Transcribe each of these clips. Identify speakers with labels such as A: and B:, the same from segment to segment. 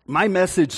A: my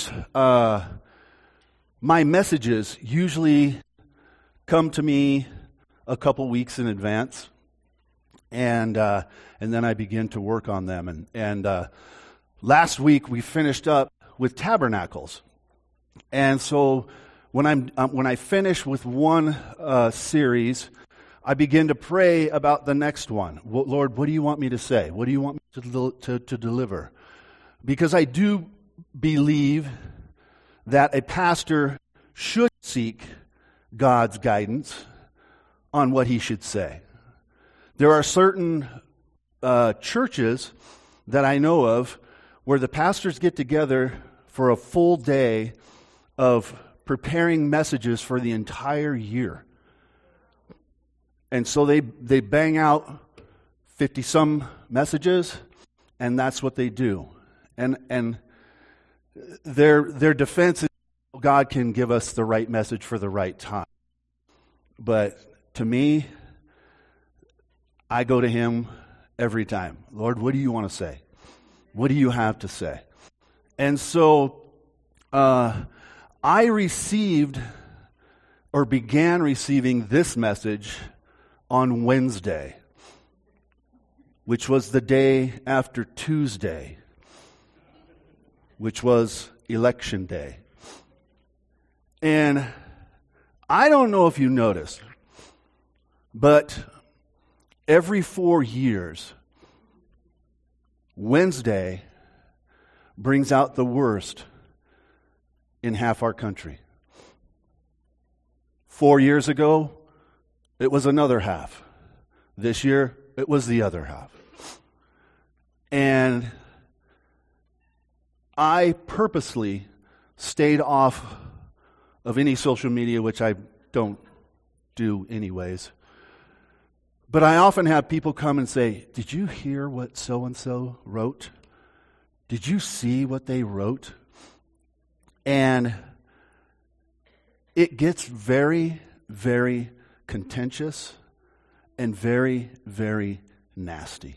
A: messages usually come to me a couple weeks in advance, and then I begin to work on them. And last week we finished up with Tabernacles, and so when I finish with one series, I begin to pray about the next one. Lord, what do you want me to say? What do you want me to deliver? Because I do believe that a pastor should seek God's guidance on what he should say. There are certain churches that I know of where the pastors get together for a full day of preparing messages for the entire year. And so they bang out 50-some messages, and that's what they do. And their defense is God can give us the right message for the right time. But to me, I go to Him every time. Lord, what do you want to say? What do you have to say? And so I received or began receiving this message on Wednesday, which was the day after Tuesday, which was election day. And I don't know if you noticed, but every 4 years, Wednesday brings out the worst in half our country. 4 years ago, it was another half. This year, it was the other half. And I purposely stayed off of any social media, which I don't do anyways. But I often have people come and say, did you hear what so-and-so wrote? Did you see what they wrote? And it gets very, very contentious and very, very nasty.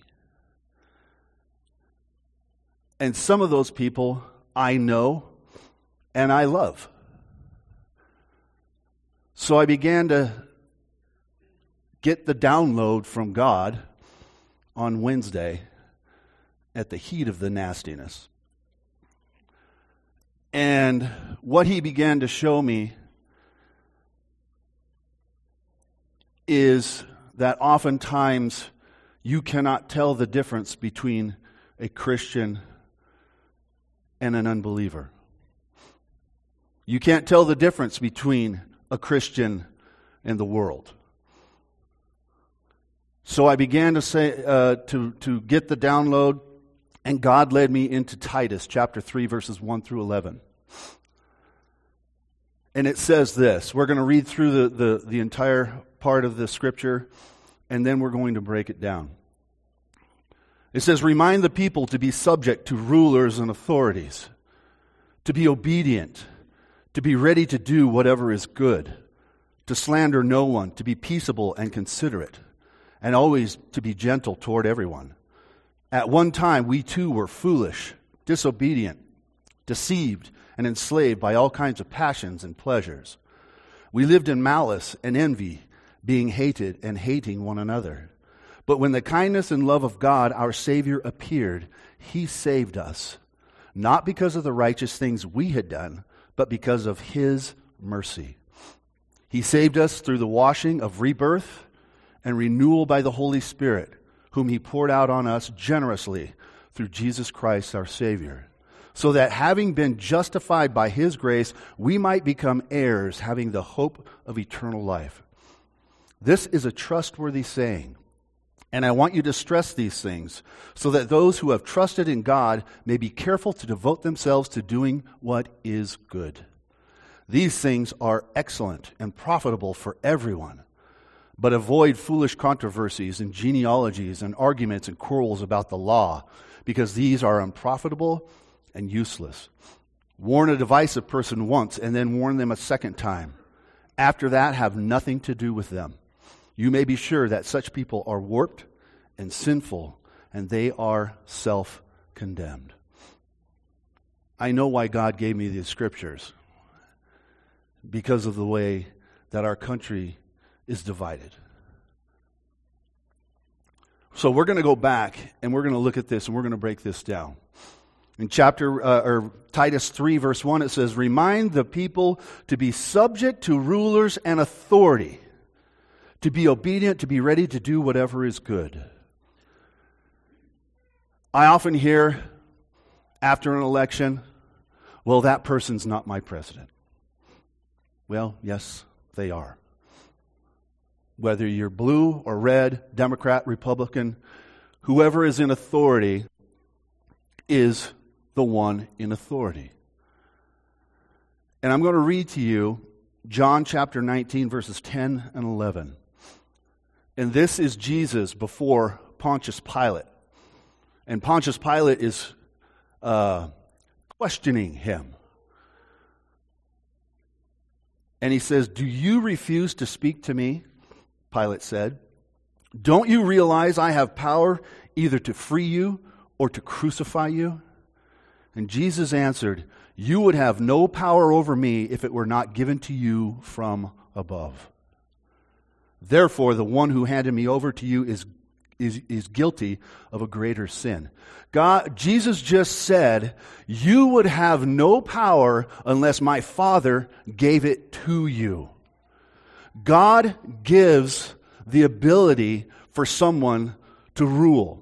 A: And some of those people I know and I love. So I began to get the download from God on Wednesday at the heat of the nastiness. And what He began to show me is that oftentimes you cannot tell the difference between a Christian and an unbeliever. You can't tell the difference between a Christian and the world. So I began to say to get the download, and God led me into Titus chapter 3, verses 1 through 11. And it says this. We're going to read through the entire part of the scripture, and then we're going to break it down. It says, remind the people to be subject to rulers and authorities, to be obedient, to be ready to do whatever is good, to slander no one, to be peaceable and considerate, and always to be gentle toward everyone. At one time we too were foolish, disobedient, deceived, and enslaved by all kinds of passions and pleasures. We lived in malice and envy, being hated and hating one another. But when the kindness and love of God, our Savior, appeared, He saved us, not because of the righteous things we had done, but because of His mercy. He saved us through the washing of rebirth and renewal by the Holy Spirit, whom He poured out on us generously through Jesus Christ our Savior, so that having been justified by His grace, we might become heirs, having the hope of eternal life. This is a trustworthy saying, and I want you to stress these things, so that those who have trusted in God may be careful to devote themselves to doing what is good. These things are excellent and profitable for everyone. But avoid foolish controversies and genealogies and arguments and quarrels about the law, because these are unprofitable and useless. Warn a divisive person once, and then warn them a second time. After that, have nothing to do with them. You may be sure that such people are warped and sinful, and they are self-condemned. I know why God gave me these scriptures. Because of the way that our country is divided. So we're going to go back and we're going to look at this and we're going to break this down. In Titus 3 verse 1 it says, "Remind the people to be subject to rulers and authority, to be obedient, to be ready to do whatever is good." I often hear after an election, "Well, that person's not my president." Well, yes, they are. Whether you're blue or red, Democrat, Republican, whoever is in authority is the one in authority. And I'm going to read to you John chapter 19, verses 10 and 11. And this is Jesus before Pontius Pilate. And Pontius Pilate is questioning him. And he says, "Do you refuse to speak to me?" Pilate said. "Don't you realize I have power either to free you or to crucify you?" And Jesus answered, "You would have no power over me if it were not given to you from above. Therefore, the one who handed me over to you is guilty of a greater sin." Jesus just said, "You would have no power unless my Father gave it to you." God gives the ability for someone to rule.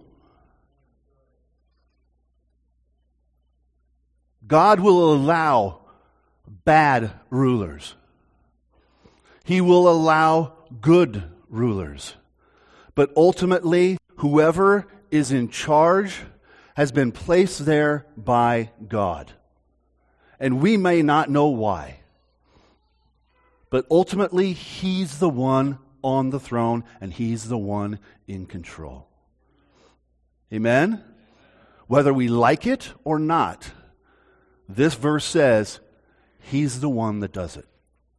A: God will allow bad rulers. He will allow good rulers. But ultimately, whoever is in charge has been placed there by God. And we may not know why. But ultimately, He's the one on the throne and He's the one in control. Amen? Whether we like it or not, this verse says He's the one that does it.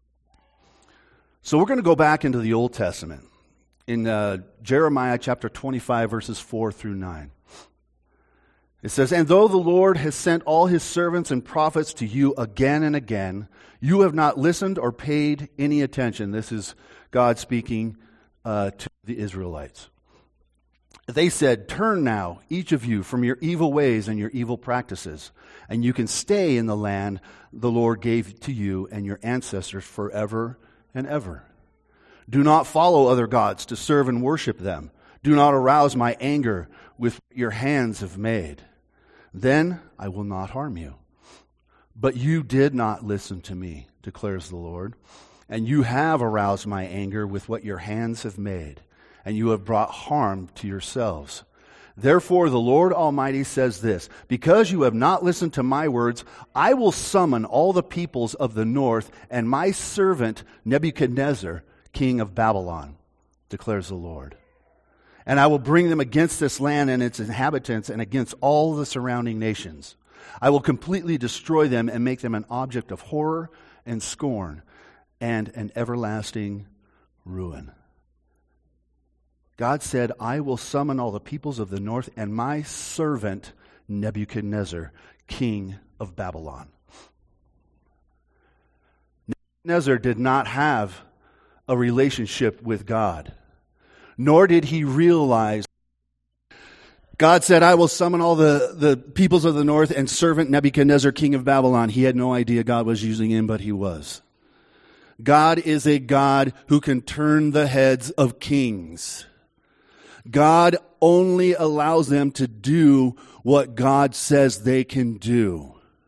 A: So we're going to go back into the Old Testament. In Jeremiah chapter 25, verses 4 through 9. It says, "And though the Lord has sent all His servants and prophets to you again and again, you have not listened or paid any attention." This is God speaking to the Israelites. They said, "Turn now, each of you, from your evil ways and your evil practices, and you can stay in the land the Lord gave to you and your ancestors forever and ever. Do not follow other gods to serve and worship them. Do not arouse my anger with what your hands have made. Then I will not harm you. But you did not listen to me, declares the Lord, and you have aroused my anger with what your hands have made, and you have brought harm to yourselves. Therefore the Lord Almighty says this, because you have not listened to my words, I will summon all the peoples of the north and my servant Nebuchadnezzar, king of Babylon, declares the Lord. And I will bring them against this land and its inhabitants and against all the surrounding nations. I will completely destroy them and make them an object of horror and scorn and an everlasting ruin. God said, I will summon all the peoples of the north and my servant Nebuchadnezzar, king of Babylon. Nebuchadnezzar did not have a relationship with God, nor did he realize. God said, I will summon all the peoples of the north and servant Nebuchadnezzar, king of Babylon. He had no idea God was using him, but he was. God is a God who can turn the heads of kings. God only allows them to do what God says they can do.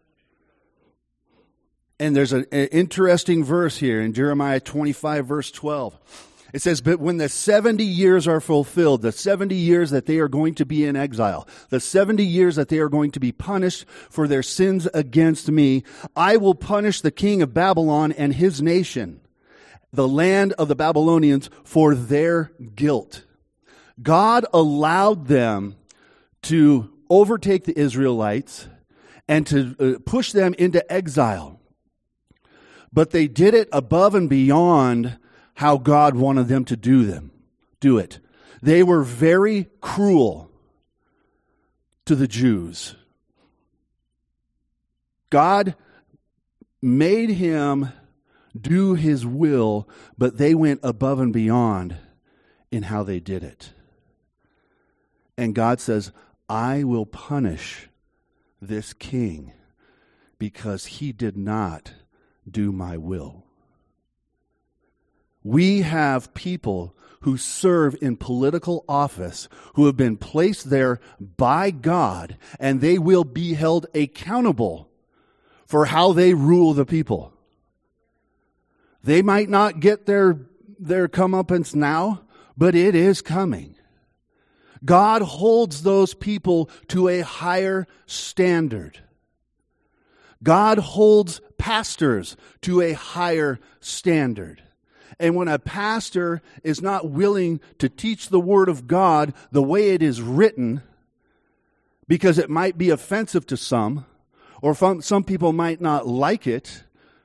A: And there's an interesting verse here in Jeremiah 25, verse 12. It says, but when the 70 years are fulfilled, the 70 years that they are going to be in exile, the 70 years that they are going to be punished for their sins against me, I will punish the king of Babylon and his nation, the land of the Babylonians, for their guilt. God allowed them to overtake the Israelites and to push them into exile. But they did it above and beyond how God wanted them to do it. They were very cruel to the Jews. God made him do his will, but they went above and beyond in how they did it. And God says, I will punish this king because he did not do my will. We have people who serve in political office who have been placed there by God, and they will be held accountable for how they rule the people. They might not get their comeuppance now, but it is coming. God holds those people to a higher standard. God holds pastors to a higher standard. And when a pastor is not willing to teach the Word of God the way it is written, because it might be offensive to some, or some people might not like it,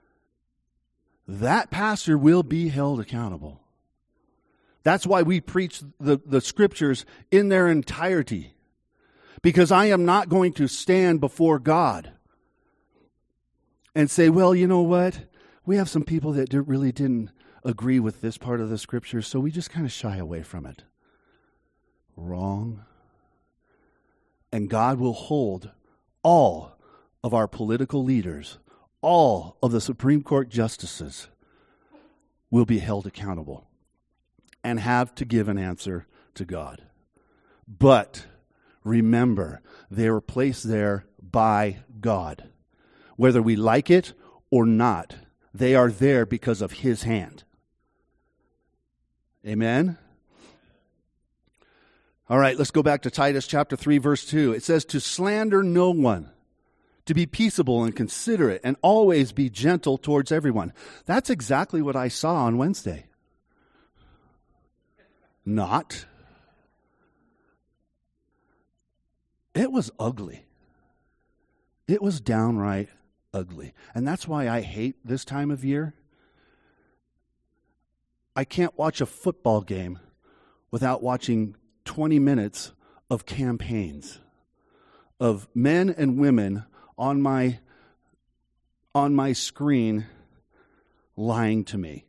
A: that pastor will be held accountable. That's why we preach the Scriptures in their entirety. Because I am not going to stand before God and say, well, you know what? We have some people that really didn't agree with this part of the Scripture, so we just kind of shy away from it. Wrong. And God will hold all of our political leaders, all of the Supreme Court justices will be held accountable and have to give an answer to God. But remember, they were placed there by God. Whether we like it or not, they are there because of His hand. Amen? All right, let's go back to Titus chapter 3, verse 2. It says, to slander no one, to be peaceable and considerate, and always be gentle towards everyone. That's exactly what I saw on Wednesday. Not. It was ugly. It was downright ugly. And that's why I hate this time of year. I can't watch a football game without watching 20 minutes of campaigns of men and women on my screen lying to me.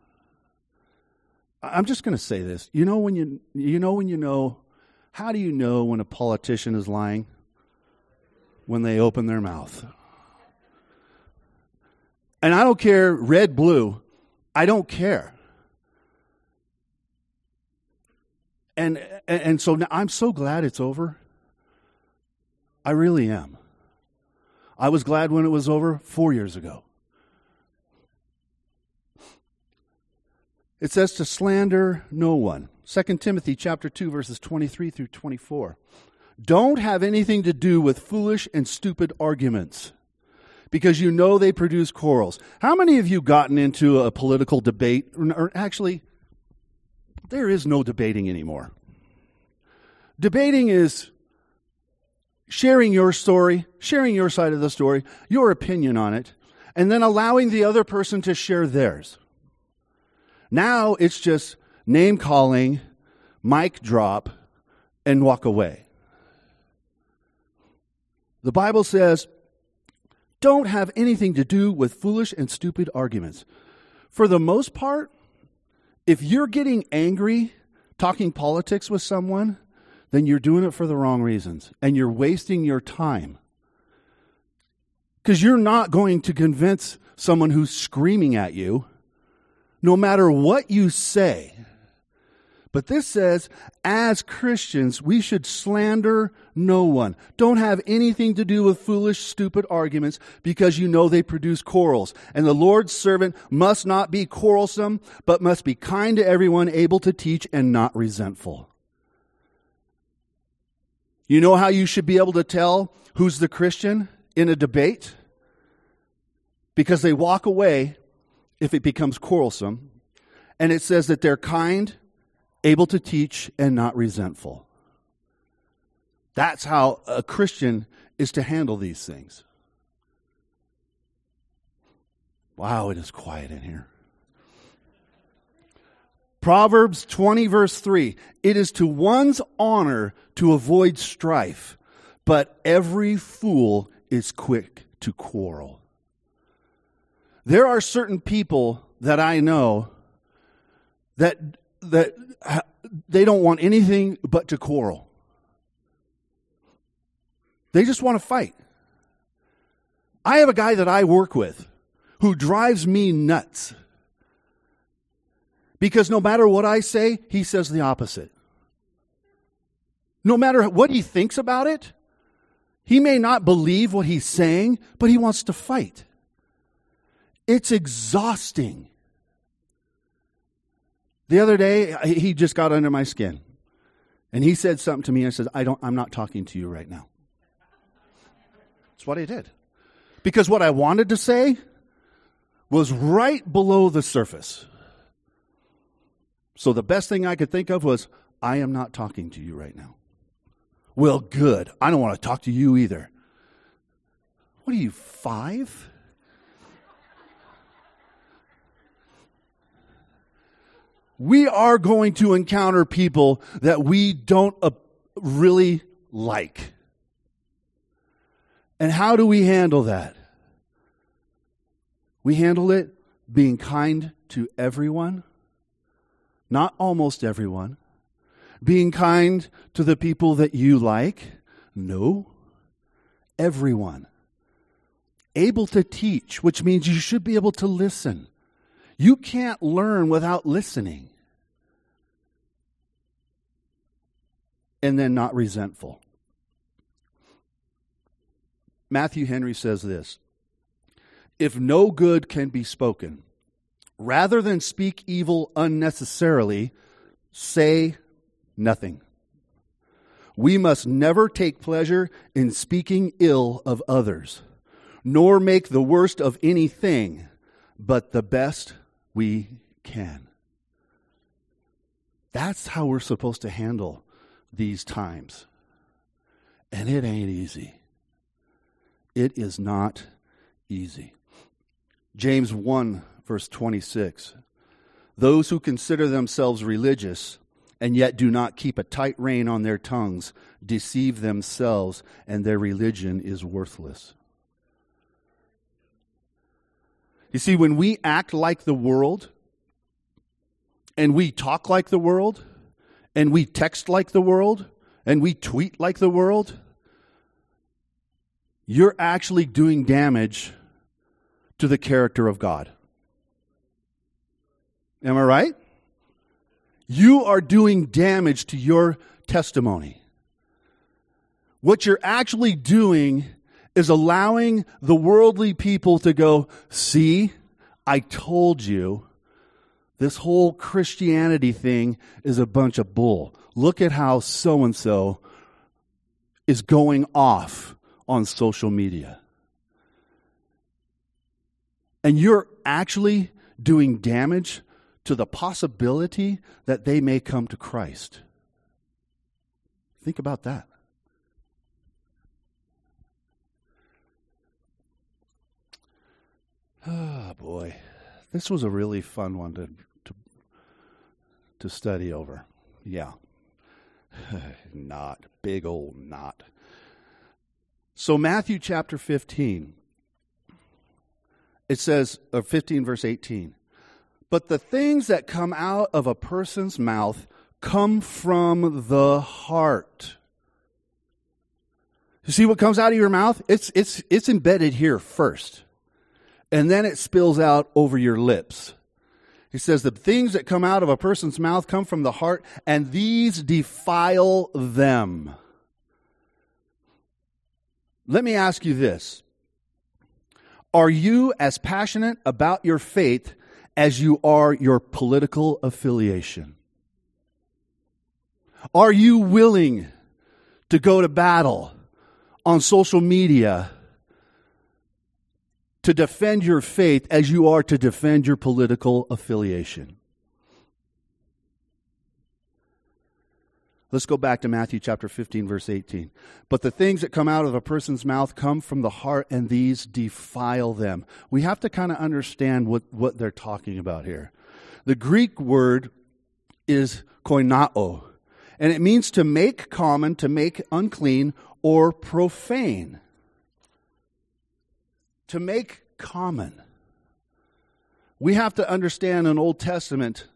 A: I'm just going to say this. You know when you know, how do you know when a politician is lying? When they open their mouth. And I don't care, red, blue, I don't care. And so now I'm so glad it's over. I really am. I was glad when it was over 4 years ago. It says to slander no one. 2 Timothy chapter 2, verses 23 through 24. Don't have anything to do with foolish and stupid arguments, because you know they produce quarrels. How many of you gotten into a political debate? Or actually, there is no debating anymore. Debating is sharing your story, sharing your side of the story, your opinion on it, and then allowing the other person to share theirs. Now it's just name calling, mic drop, and walk away. The Bible says, don't have anything to do with foolish and stupid arguments. For the most part, if you're getting angry talking politics with someone, then you're doing it for the wrong reasons, and you're wasting your time. Because you're not going to convince someone who's screaming at you, no matter what you say. But this says, as Christians, we should slander no one. Don't have anything to do with foolish, stupid arguments, because you know they produce quarrels. And the Lord's servant must not be quarrelsome, but must be kind to everyone, able to teach, and not resentful. You know how you should be able to tell who's the Christian in a debate? Because they walk away if it becomes quarrelsome. And it says that they're kind, able to teach, and not resentful. That's how a Christian is to handle these things. Wow, it is quiet in here. Proverbs 20, verse 3. It is to one's honor to avoid strife, but every fool is quick to quarrel. There are certain people that I know that they don't want anything but to quarrel. They just want to fight. I have a guy that I work with who drives me nuts. Because no matter what I say, he says the opposite. No matter what he thinks about it, he may not believe what he's saying, but he wants to fight. It's exhausting. The other day, he just got under my skin. And he said something to me. I said, I'm not talking to you right now. That's what I did. Because what I wanted to say was right below the surface. So the best thing I could think of was, I am not talking to you right now. Well, good. I don't want to talk to you either. What are you, 5? We are going to encounter people that we don't really like. And how do we handle that? We handle it being kind to everyone, not almost everyone. Being kind to the people that you like, no, everyone. Able to teach, which means you should be able to listen. You can't learn without listening. And then not resentful. Matthew Henry says this, if no good can be spoken, rather than speak evil unnecessarily, say nothing. We must never take pleasure in speaking ill of others, nor make the worst of anything, but the best we can. That's how we're supposed to handle these times. And it ain't easy. It is not easy. James 1, verse 26. Those who consider themselves religious and yet do not keep a tight rein on their tongues deceive themselves, and their religion is worthless. You see, when we act like the world, and we talk like the world, and we text like the world, and we tweet like the world, you're actually doing damage to the character of God. Am I right? You are doing damage to your testimony. What you're actually doing is allowing the worldly people to go, see, I told you, this whole Christianity thing is a bunch of bull. Look at how so-and-so is going off on social media. And you're actually doing damage to the possibility that they may come to Christ. Think about that. Oh, boy. This was a really fun one to study over. Yeah. Not. Big old not. So Matthew chapter 15. It says, 15 verse 18. But the things that come out of a person's mouth come from the heart. You see what comes out of your mouth? It's embedded here first. And then it spills out over your lips. He says the things that come out of a person's mouth come from the heart, and these defile them. Let me ask you this. Are you as passionate about your faith as you are your political affiliation? Are you willing to go to battle on social media to defend your faith as you are to defend your political affiliation? Let's go back to Matthew chapter 15, verse 18. But the things that come out of a person's mouth come from the heart, and these defile them. We have to kind of understand what they're talking about here. The Greek word is koinao, and it means to make common, to make unclean, or profane. to make common. We have to understand an Old Testament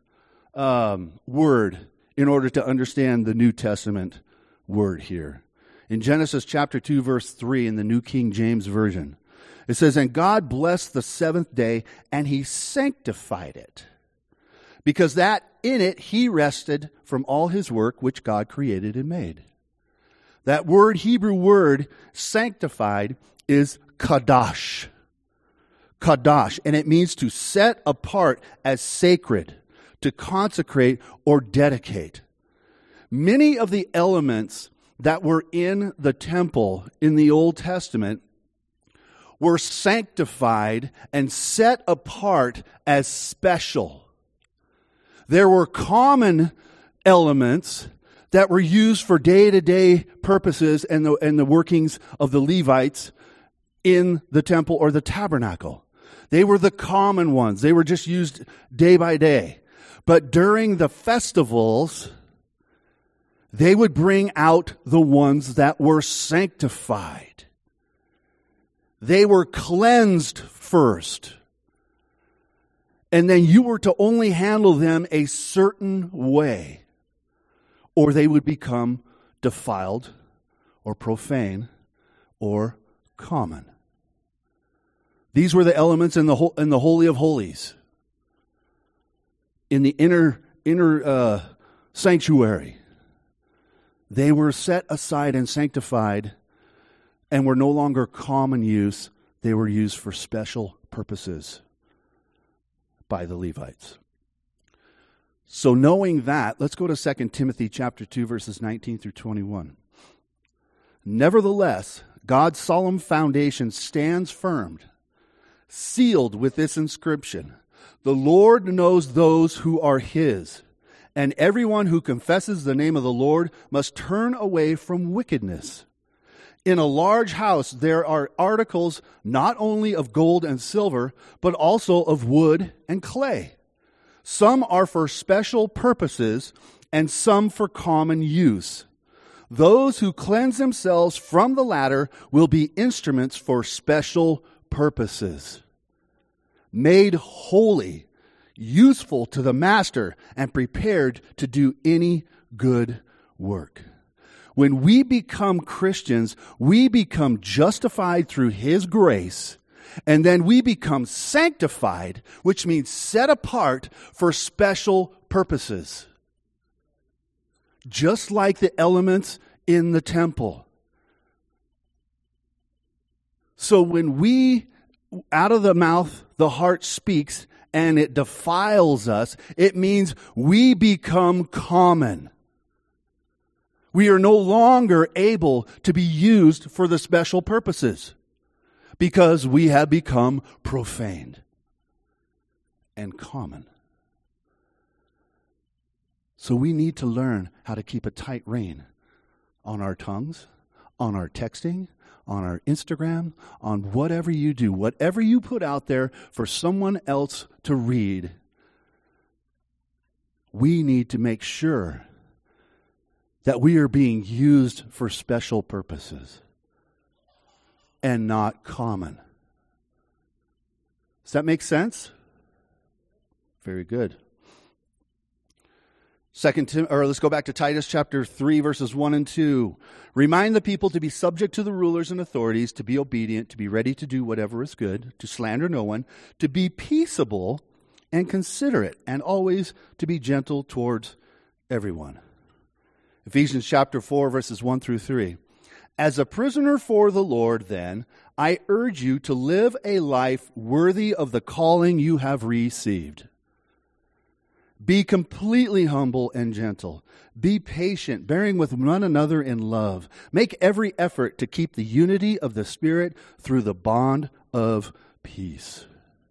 A: word in order to understand the New Testament word here. In Genesis chapter 2, verse 3 in the New King James Version, it says, "And God blessed the seventh day, and he sanctified it, because that in it he rested from all his work which God created and made." That word, Hebrew word, sanctified, is kadosh. Kadosh, and it means to set apart as sacred, to consecrate or dedicate. Many of the elements that were in the temple in the Old Testament were sanctified and set apart as special. There were common elements that were used for day-to-day purposes and the workings of the Levites in the temple or the tabernacle. They were the common ones. They were just used day by day. But during the festivals, they would bring out the ones that were sanctified. They were cleansed first. And then you were to only handle them a certain way, or they would become defiled or profane or common. These were the elements in the Holy of Holies, in the inner sanctuary. They were set aside and sanctified and were no longer common use. They were used for special purposes by the Levites. So knowing that, let's go to 2 Timothy chapter 2, verses 19 through 21. "Nevertheless, God's solemn foundation stands firm, sealed with this inscription: The Lord knows those who are his, and everyone who confesses the name of the Lord must turn away from wickedness. In a large house there are articles not only of gold and silver, but also of wood and clay. Some are for special purposes, and some for common use. Those who cleanse themselves from the latter will be instruments for special purposes, made holy, useful to the master, and prepared to do any good work." When we become Christians, we become justified through His grace, and then we become sanctified, which means set apart for special purposes. Just like the elements in the temple. So when we, out of the mouth, the heart speaks, and it defiles us, it means we become common. We are no longer able to be used for the special purposes because we have become profaned and common. So we need to learn how to keep a tight rein on our tongues, on our texting, on our Instagram, on whatever you do, whatever you put out there for someone else to read. We need to make sure that we are being used for special purposes and not common. Does that make sense? Very good. Let's go back to Titus chapter 3, verses 1 and 2. "Remind the people to be subject to the rulers and authorities, to be obedient, to be ready to do whatever is good, to slander no one, to be peaceable and considerate, and always to be gentle towards everyone." Ephesians chapter 4, verses 1 through 3. "As a prisoner for the Lord, then, I urge you to live a life worthy of the calling you have received. Be completely humble and gentle. Be patient, bearing with one another in love. Make every effort to keep the unity of the Spirit through the bond of peace."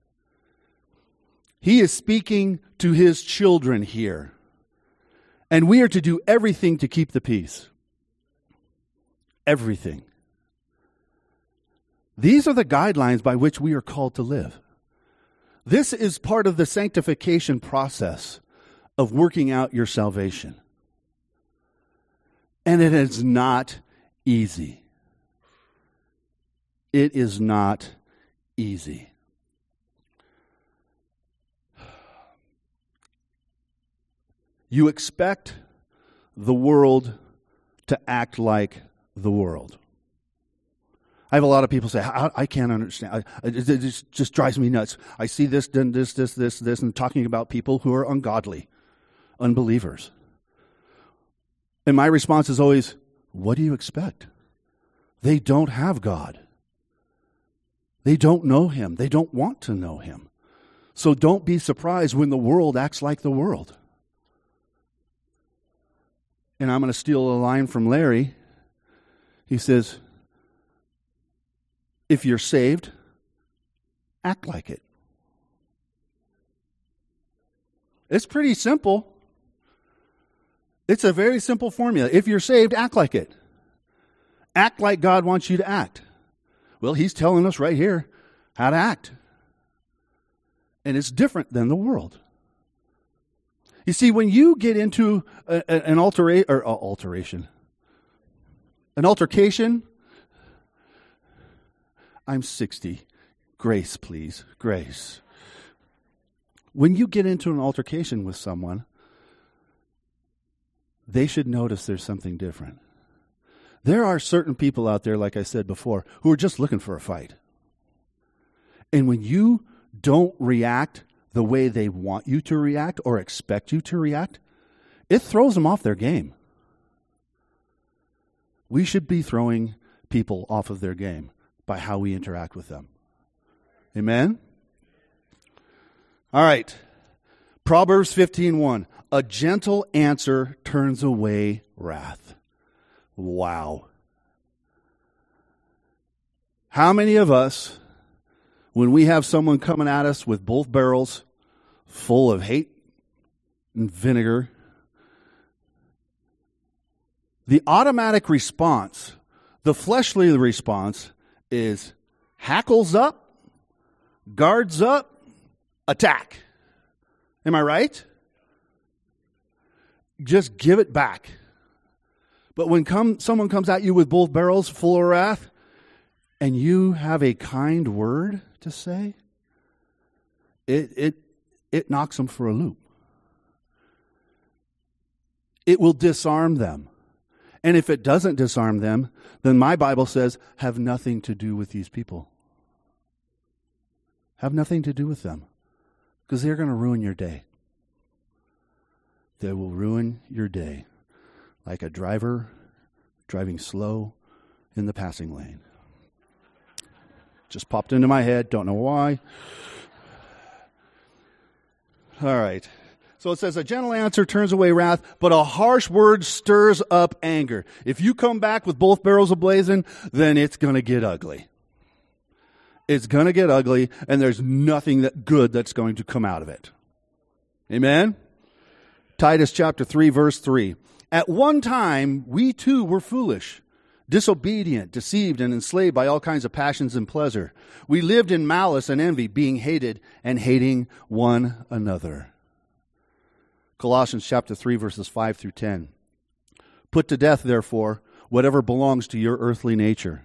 A: He is speaking to his children here. And we are to do everything to keep the peace. Everything. These are the guidelines by which we are called to live. This is part of the sanctification process of working out your salvation. And it is not easy. It is not easy. You expect the world to act like the world. I have a lot of people say, I can't understand. It just drives me nuts. I see this, then this, and talking about people who are ungodly, unbelievers. And my response is always, what do you expect? They don't have God. They don't know Him. They don't want to know Him. So don't be surprised when the world acts like the world. And I'm going to steal a line from Larry. He says, if you're saved, act like it. It's pretty simple. It's a very simple formula. If you're saved, act like it. Act like God wants you to act. Well, He's telling us right here how to act. And it's different than the world. You see, when you get into an altercation, I'm 60. Grace, please. Grace. When you get into an altercation with someone, they should notice there's something different. There are certain people out there, like I said before, who are just looking for a fight. And when you don't react the way they want you to react or expect you to react, it throws them off their game. We should be throwing people off of their game by how we interact with them. Amen? All right. Proverbs 15:1. A gentle answer turns away wrath. Wow. How many of us, when we have someone coming at us with both barrels full of hate and vinegar, the automatic response, the fleshly response, is hackles up, guards up, attack. Am I right? Just give it back. But when someone comes at you with both barrels full of wrath, and you have a kind word to say, it knocks them for a loop. It will disarm them. And if it doesn't disarm them, then my Bible says, have nothing to do with these people. Have nothing to do with them. Because they're going to ruin your day. They will ruin your day. Like a driver driving slow in the passing lane. Just popped into my head. Don't know why. All right. So it says, a gentle answer turns away wrath, but a harsh word stirs up anger. If you come back with both barrels ablazing, then it's going to get ugly. It's going to get ugly, and there's nothing good that's going to come out of it. Amen? Titus chapter 3, verse 3. At one time, we too were foolish, disobedient, deceived, and enslaved by all kinds of passions and pleasure. We lived in malice and envy, being hated and hating one another. Colossians chapter 3, verses 5 through 10. Put to death, therefore, whatever belongs to your earthly nature.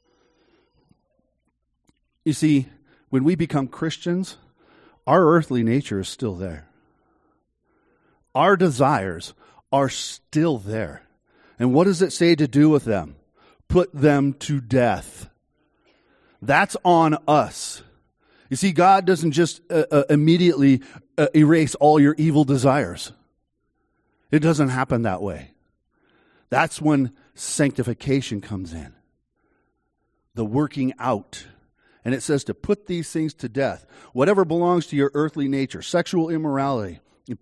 A: You see, when we become Christians, our earthly nature is still there. Our desires are still there. And what does it say to do with them? Put them to death. That's on us. You see, God doesn't just immediately erase all your evil desires. It doesn't happen that way. That's when sanctification comes in. The working out. And it says to put these things to death. Whatever belongs to your earthly nature, sexual immorality,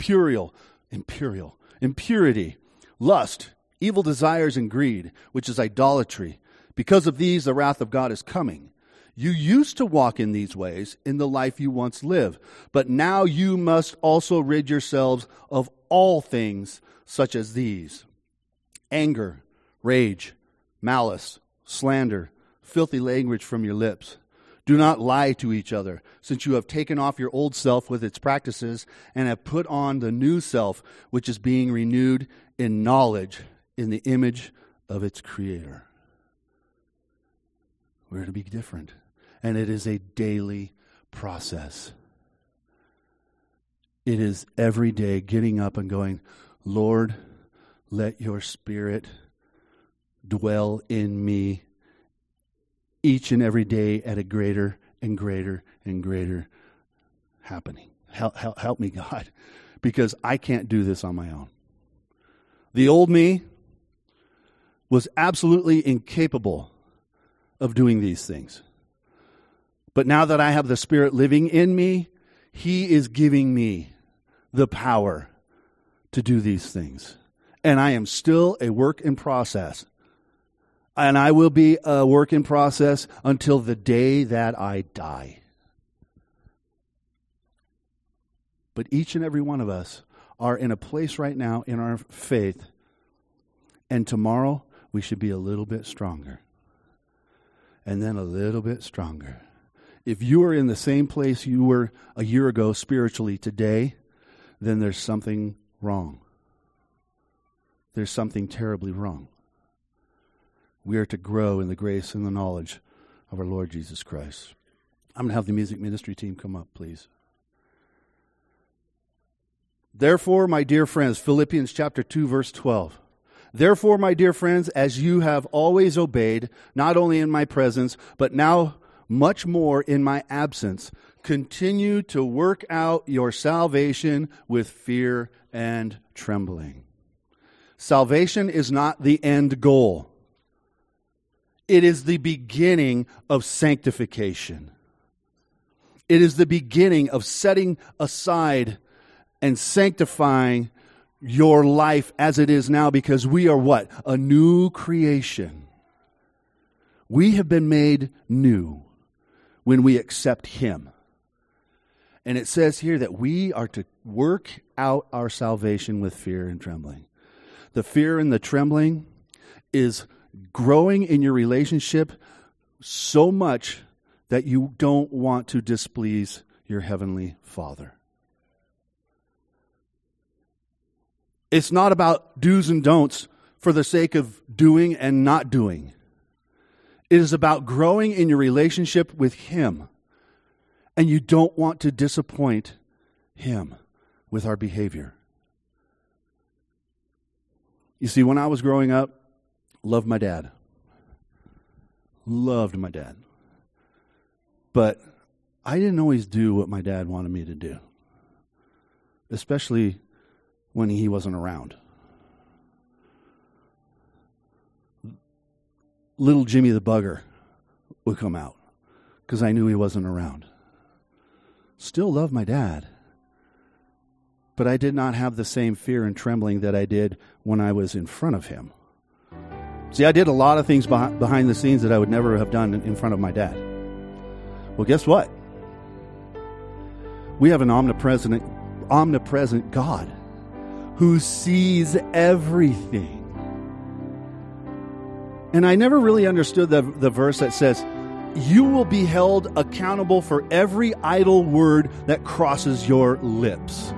A: impurity, lust, evil desires, and greed, which is idolatry. Because of these, the wrath of God is coming. You used to walk in these ways in the life you once lived, but now you must also rid yourselves of all things such as these: anger, rage, malice, slander, filthy language from your lips. Do not lie to each other, since you have taken off your old self with its practices and have put on the new self, which is being renewed in knowledge in the image of its Creator. We're to be different. And it is a daily process. It is every day getting up and going, Lord, let your Spirit dwell in me each and every day at a greater and greater and greater happening. Help me, God, because I can't do this on my own. The old me was absolutely incapable of doing these things. But now that I have the Spirit living in me, He is giving me the power to do these things. And I am still a work in process. And I will be a work in process until the day that I die. But each and every one of us are in a place right now in our faith, and tomorrow we should be a little bit stronger. And then a little bit stronger. If you are in the same place you were a year ago spiritually today, then there's something wrong. There's something terribly wrong. We are to grow in the grace and the knowledge of our Lord Jesus Christ. I'm going to have the music ministry team come up, please. Therefore, my dear friends, Philippians chapter 2, verse 12. Therefore, my dear friends, as you have always obeyed, not only in my presence, but now much more in my absence, continue to work out your salvation with fear and trembling. Salvation is not the end goal. It is the beginning of sanctification. It is the beginning of setting aside and sanctifying your life as it is now, because we are what? A new creation. We have been made new when we accept Him. And it says here that we are to work out our salvation with fear and trembling. The fear and the trembling is growing in your relationship so much that you don't want to displease your Heavenly Father. It's not about do's and don'ts for the sake of doing and not doing. It is about growing in your relationship with Him. And you don't want to disappoint Him with our behavior. You see, when I was growing up, loved my dad. Loved my dad. But I didn't always do what my dad wanted me to do. Especially when he wasn't around. Little Jimmy the Bugger would come out because I knew he wasn't around. Still loved my dad. But I did not have the same fear and trembling that I did when I was in front of him. See, I did a lot of things behind the scenes that I would never have done in front of my dad. Well, guess what? We have an omnipresent God who sees everything. And I never really understood the verse that says, you will be held accountable for every idle word that crosses your lips.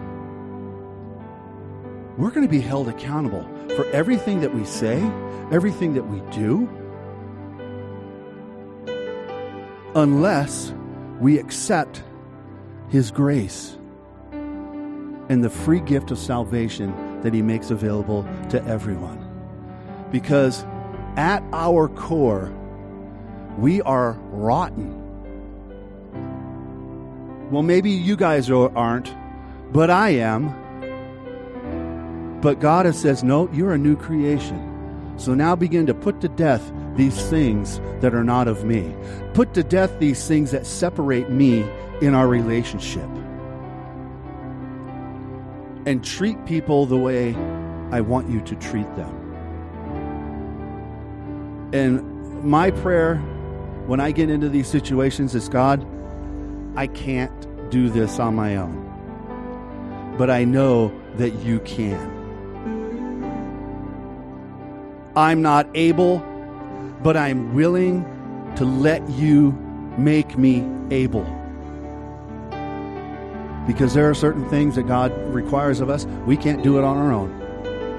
A: We're going to be held accountable for everything that we say, everything that we do, unless we accept His grace and the free gift of salvation that He makes available to everyone. Because at our core, we are rotten. Well, maybe you guys aren't, but I am. But God says, no, you're a new creation. So now begin to put to death these things that are not of me. Put to death these things that separate me in our relationship. And treat people the way I want you to treat them. And my prayer when I get into these situations is, God, I can't do this on my own. But I know that you can. I'm not able, but I'm willing to let you make me able. Because there are certain things that God requires of us. We can't do it on our own.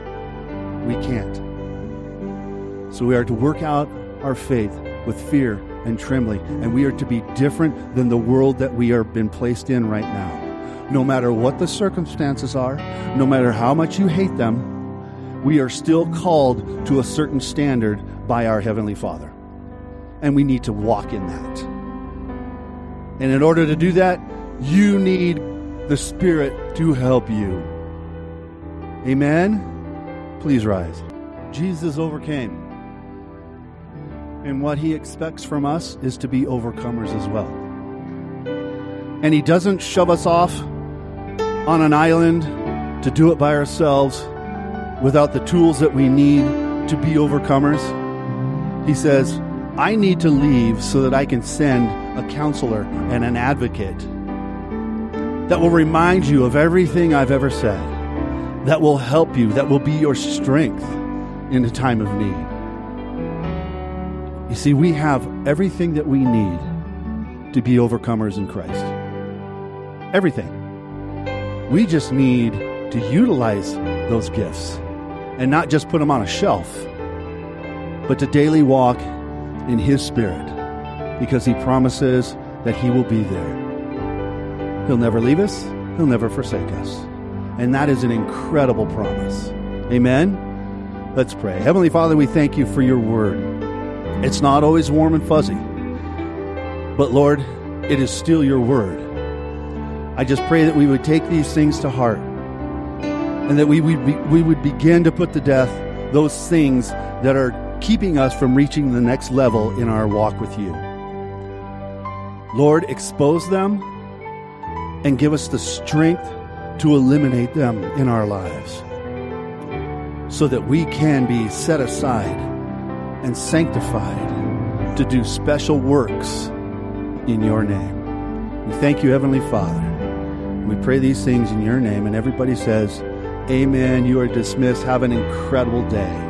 A: We can't. So we are to work out our faith with fear and trembling. And we are to be different than the world that we are been placed in right now. No matter what the circumstances are, no matter how much you hate them, we are still called to a certain standard by our Heavenly Father. And we need to walk in that. And in order to do that, you need the Spirit to help you. Amen? Please rise. Jesus overcame. And what He expects from us is to be overcomers as well. And He doesn't shove us off on an island to do it by ourselves without the tools that we need to be overcomers. He says, I need to leave so that I can send a counselor and an advocate that will remind you of everything I've ever said, that will help you, that will be your strength in a time of need. You see, we have everything that we need to be overcomers in Christ. Everything. We just need to utilize those gifts and not just put them on a shelf, but to daily walk in His Spirit, because He promises that He will be there. He'll never leave us. He'll never forsake us. And that is an incredible promise. Amen? Let's pray. Heavenly Father, we thank You for Your word. It's not always warm and fuzzy, but Lord, it is still Your word. I just pray that we would take these things to heart, and that we would begin to put to death those things that are keeping us from reaching the next level in our walk with You. Lord, expose them and give us the strength to eliminate them in our lives, so that we can be set aside and sanctified to do special works in Your name. We thank You, Heavenly Father. We pray these things in Your name, and everybody says, Amen. You are dismissed. Have an incredible day.